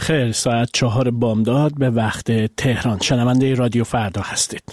خیر، ساعت 4 بامداد به وقت تهران. شنونده رادیو فردا هستید.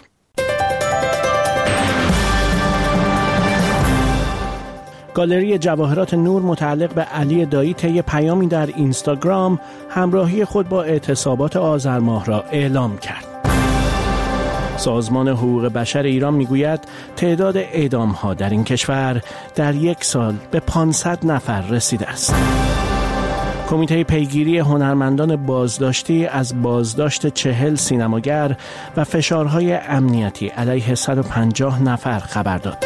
گالری جواهرات نور متعلق به علی دایی طی پیامی در اینستاگرام همراهی خود با اعتصابات آذر ماه را اعلام کرد. سازمان حقوق بشر ایران میگوید تعداد اعدام‌ها در این کشور در یک سال به 500 نفر رسیده است. کمیته پیگیری هنرمندان بازداشتی از بازداشت 40 سینماگر و فشارهای امنیتی علیه 150 نفر خبر داد.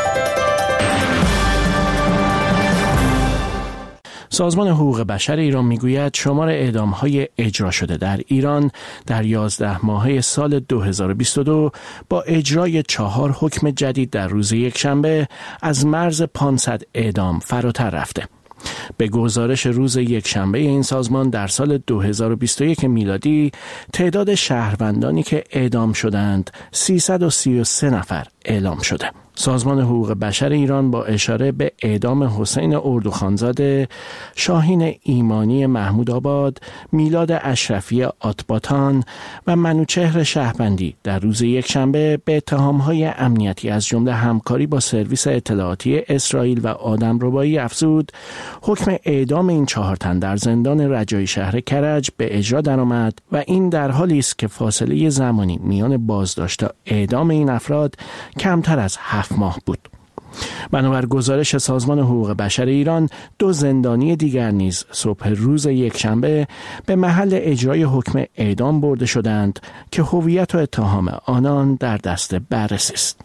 سازمان حقوق بشر ایران میگوید شمار اعدام‌های اجرا شده در ایران در 11 ماهه سال 2022 با اجرای 4 حکم جدید در روز یکشنبه از مرز 500 اعدام فراتر رفته. به گزارش روز یکشنبه این سازمان در سال 2021 میلادی تعداد شهروندانی که اعدام شدند 333 نفر اعلام شده. سازمان حقوق بشر ایران با اشاره به اعدام حسین اردوخانزاده، شاهین ایمانی محمود آباد، میلاد اشرفی آتباتان و منوچهر شهبندی در روز یکشنبه به اتهامهای امنیتی از جمله همکاری با سرویس اطلاعاتی اسرائیل و آدمربایی افزود، حکم اعدام این 4 تن در زندان رجایی شهر کرج به اجرا درآمد و این در حالی است که فاصله زمانی میان بازداشت تا اعدام این افراد کمتر از 7 ماه بود. بنابر گزارش سازمان حقوق بشر ایران 2 زندانی دیگر نیز صبح روز یکشنبه به محل اجرای حکم اعدام برده شدند که هویت و اتهام آنان در دست بررسی است.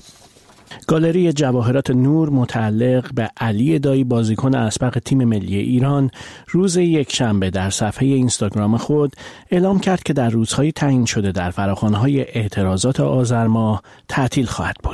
گالری جواهرات نور متعلق به علی دایی بازیکن اسبق تیم ملی ایران روز یکشنبه در صفحه اینستاگرام خود اعلام کرد که در روزهای تعیین شده در فراخوان‌های اعتراضات آذر ماه تعطیل خواهد بود.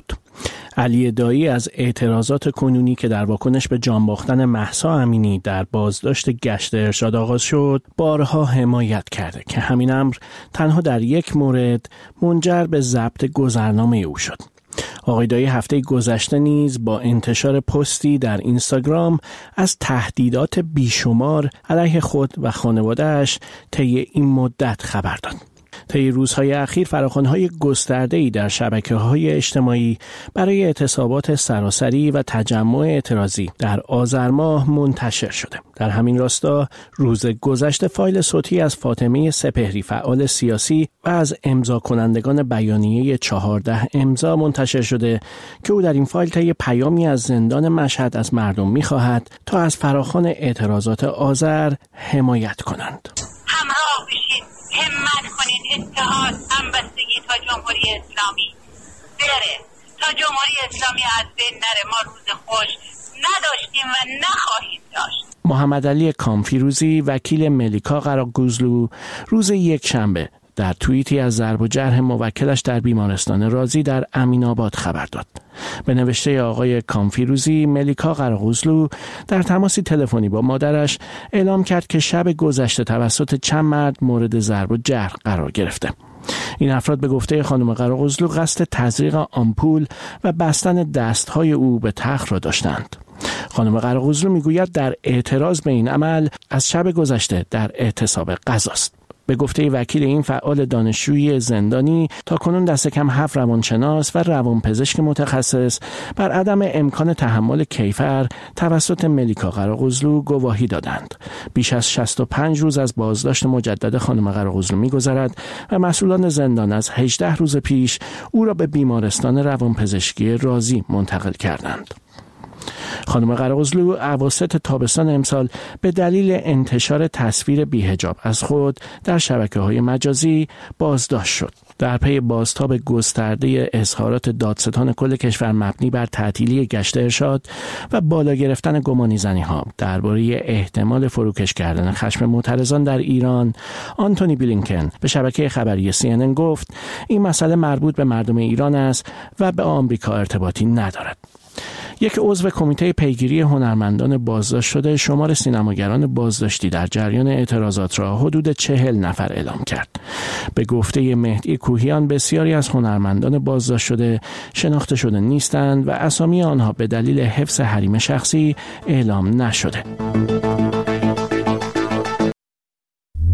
علی دایی از اعتراضات کنونی که در واکنش به جان باختن مهسا امینی در بازداشت گشت ارشاد آغاز شد بارها حمایت کرده که همین امر تنها در یک مورد منجر به ضبط گذرنامه او شد. آقای دایی هفته گذشته نیز با انتشار پستی در اینستاگرام از تهدیدات بیشمار علیه خود و خانواده‌اش طی این مدت خبر داد. طی روزهای اخیر فراخوان‌های گسترده‌ای در شبکه‌های اجتماعی برای اعتصابات سراسری و تجمع اعتراضی در آذر ماه منتشر شده. در همین راستا روز گذشته فایل صوتی از فاطمه سپهری فعال سیاسی و از امضا کنندگان بیانیه 14 امضا منتشر شده که او در این فایل طی پیامی از زندان مشهد از مردم می‌خواهد تا از فراخوان اعتراضات آذر حمایت کنند. همراه بشید، همت کنید، اتحاد، همبستگی تا جمهوری اسلامی بره، تا جمهوری اسلامی از بین نره. ما روز خوش نداشتیم و نخواهیم داشت. محمد علی کامفیروزی وکیل ملیکا قراقوزلو روز یکشنبه در توییتی از ضرب و جرح موکلش در بیمارستان رازی در امین‌آباد خبر داد. به نوشته آقای کامفیروزی، ملیکا قراقوزلو در تماسی تلفنی با مادرش اعلام کرد که شب گذشته توسط چند مرد مورد ضرب و جرح قرار گرفته. این افراد به گفته خانم قراقوزلو قصد تزریق آمپول و بستن دستهای او به تخت را داشتند. خانم قراقوزلو میگوید در اعتراض به این عمل از شب گذشته در اعتصاب غذاست. به گفته وکیل این فعال دانشجویی زندانی تاکنون دست کم 7 روانشناس و روانپزشک متخصص بر عدم امکان تحمل کیفر توسط ملیکا قراقوزلو گواهی دادند. بیش از 65 روز از بازداشت مجدد خانم قراقوزلو می‌گذرد و مسئولان زندان از 18 روز پیش او را به بیمارستان روانپزشکی رازی منتقل کردند. خانم قراقوزلو اواسط تابستان امسال به دلیل انتشار تصویر بی‌حجاب از خود در شبکه‌های مجازی بازداشت شد. در پی بازتاب گسترده اظهارات دادستان کل کشور مبنی بر تعطیلی گشت ارشاد و بالا گرفتن گمانی‌زنی‌ها درباره احتمال فروکش کردن خشم معترضان در ایران، آنتونی بلینکن به شبکه خبری CNN گفت این مسئله مربوط به مردم ایران است و به آمریکا ارتباطی ندارد. یک عضو کمیته پیگیری هنرمندان بازداشت شده شمار سینماگران بازداشتی در جریان اعتراضات را حدود 40 نفر اعلام کرد. به گفته مهدی کوهیان بسیاری از هنرمندان بازداشت شده شناخته شده نیستند و اسامی آنها به دلیل حفظ حریم شخصی اعلام نشده.